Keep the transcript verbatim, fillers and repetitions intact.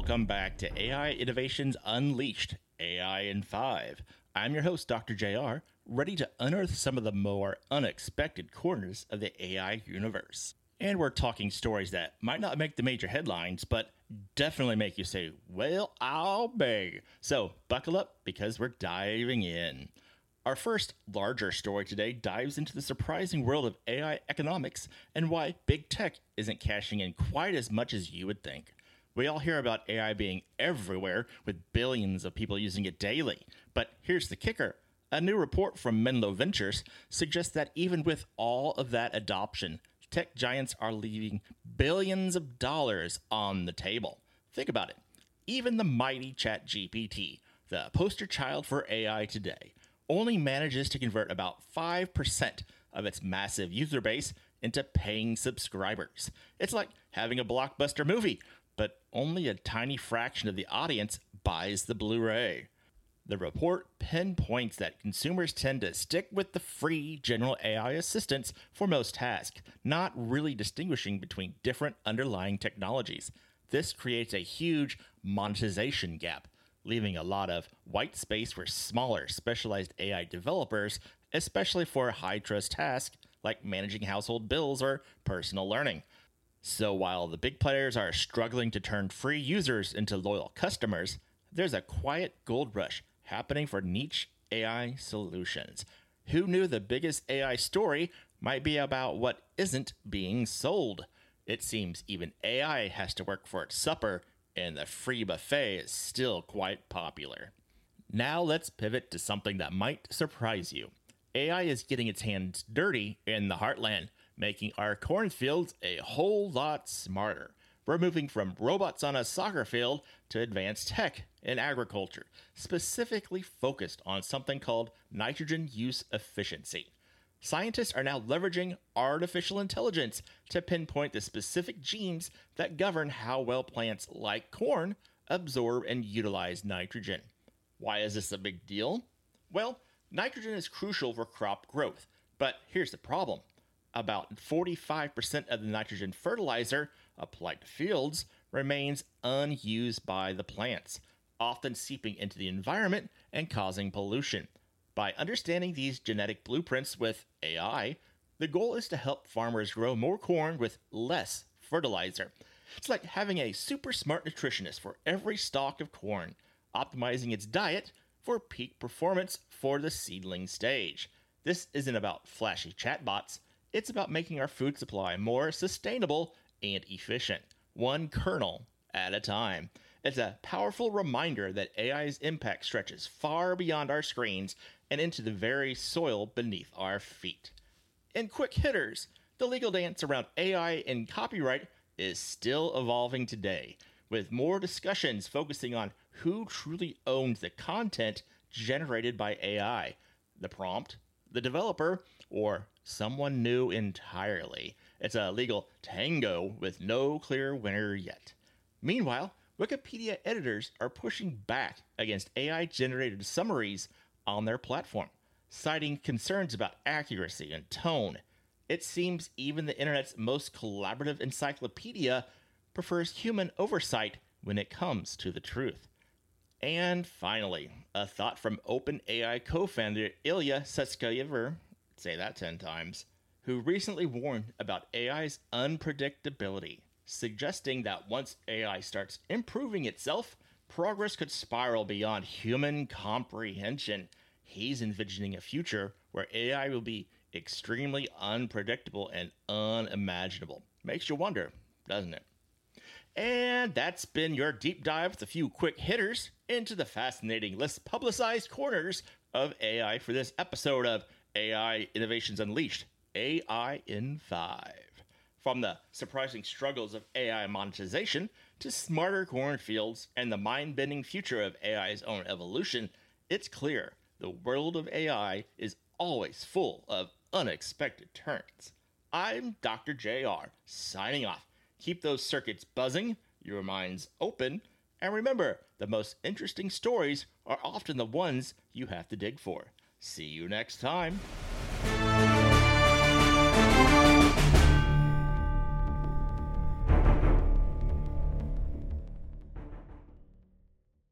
Welcome back to A I Innovations Unleashed, A I in five. I'm your host, Doctor J R, ready to unearth some of the more unexpected corners of the A I universe. And we're talking stories that might not make the major headlines, but definitely make you say, well, I'll be. So buckle up because we're diving in. Our first larger story today dives into the surprising world of A I economics and why big tech isn't cashing in quite as much as you would think. We all hear about A I being everywhere with billions of people using it daily. But here's the kicker. A new report from Menlo Ventures suggests that even with all of that adoption, tech giants are leaving billions of dollars on the table. Think about it. Even the mighty ChatGPT, the poster child for A I today, only manages to convert about five percent of its massive user base into paying subscribers. It's like having a blockbuster movie, but only a tiny fraction of the audience buys the Blu-ray. The report pinpoints that consumers tend to stick with the free general A I assistants for most tasks, not really distinguishing between different underlying technologies. This creates a huge monetization gap, leaving a lot of white space for smaller, specialized A I developers, especially for high-trust tasks like managing household bills or personal learning. So while the big players are struggling to turn free users into loyal customers, there's a quiet gold rush happening for niche A I solutions. Who knew the biggest A I story might be about what isn't being sold? It seems even A I has to work for its supper, and the free buffet is still quite popular. Now let's pivot to something that might surprise you. A I is getting its hands dirty in the heartland, making our cornfields a whole lot smarter. We're moving from robots on a soccer field to advanced tech in agriculture, specifically focused on something called nitrogen use efficiency. Scientists are now leveraging artificial intelligence to pinpoint the specific genes that govern how well plants like corn absorb and utilize nitrogen. Why is this a big deal? Well, nitrogen is crucial for crop growth, but here's the problem. About forty-five percent of the nitrogen fertilizer applied to fields remains unused by the plants, often seeping into the environment and causing pollution. By understanding these genetic blueprints with A I, the goal is to help farmers grow more corn with less fertilizer. It's like having a super smart nutritionist for every stalk of corn, optimizing its diet for peak performance for the seedling stage. This isn't about flashy chatbots. It's about making our food supply more sustainable and efficient, one kernel at a time. It's a powerful reminder that A I's impact stretches far beyond our screens and into the very soil beneath our feet. In quick hitters, the legal dance around A I and copyright is still evolving today, with more discussions focusing on who truly owns the content generated by A I, the prompt, the developer, or someone new entirely. It's a legal tango with no clear winner yet. Meanwhile, Wikipedia editors are pushing back against A I-generated summaries on their platform, citing concerns about accuracy and tone. It seems even the internet's most collaborative encyclopedia prefers human oversight when it comes to the truth. And finally, a thought from OpenAI co-founder Ilya Sutskever, say that ten times, who recently warned about A I's unpredictability, suggesting that once A I starts improving itself, progress could spiral beyond human comprehension. He's envisioning a future where A I will be extremely unpredictable and unimaginable. Makes you wonder, doesn't it? And that's been your deep dive with a few quick hitters into the fascinating, less publicized corners of A I for this episode of A I Innovations Unleashed, A I in five. From the surprising struggles of A I monetization to smarter cornfields and the mind-bending future of A I's own evolution, it's clear the world of A I is always full of unexpected turns. I'm Doctor J R, signing off. Keep those circuits buzzing, your minds open, and remember, the most interesting stories are often the ones you have to dig for. See you next time.